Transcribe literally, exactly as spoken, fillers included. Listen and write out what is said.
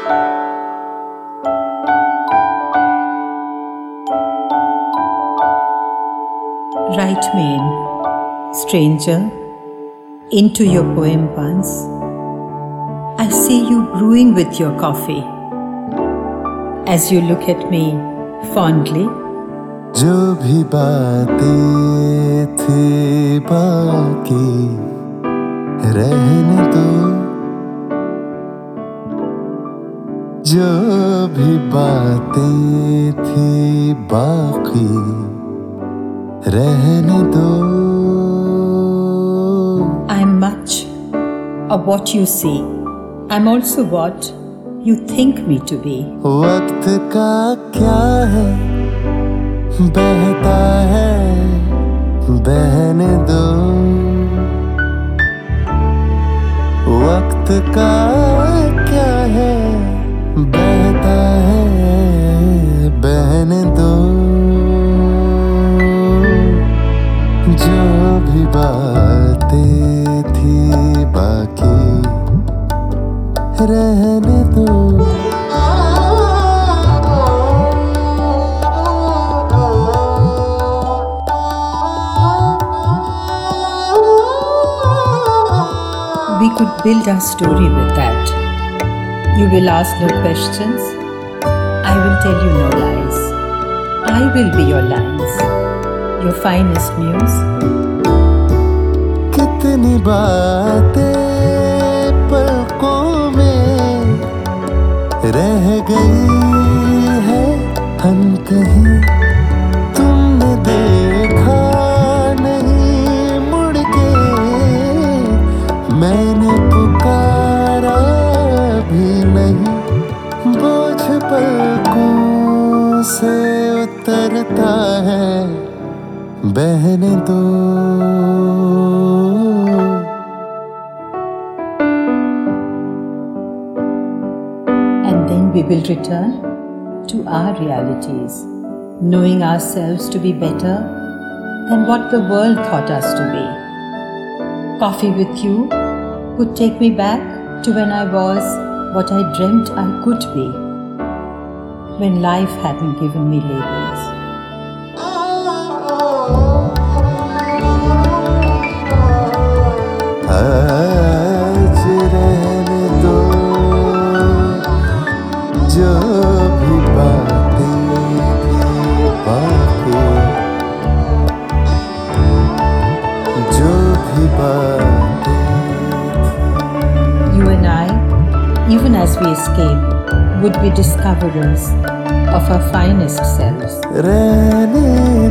Write me in, stranger, into your poem once. I see you brewing with your coffee as you look at me fondly. जो भी बातें थी बाकी रहने दो, जो भी बातें थी बाकी रहने दो। I'm much of what you see. I'm also what you think me to be. वक्त का क्या है, बहता है, बहने दो। वक्त का क्या है, बहता है, बहने दो। जो भी बातें थी बाकी रहने दो। We could build our story with that. You will ask no questions. I will tell you no lies. I will be your lines, your finest muse. कितनी बातें पलकों में रह गई है अनकही। तुमने देखा नहीं मुड़ के, मैंने पुकारा भी नहीं। बोझ पलकों से उतरता है, बहने दो। And then we will return to our realities, knowing ourselves to be better than what the world thought us to be. Coffee with you would take me back to when I was what I dreamt I could be, when life hadn't given me labels. आज रहने दो, जो भी बातें थी बाकी, जो भी बातें थी। You and I, even as we escape, would be discoverers of our finest selves. रहने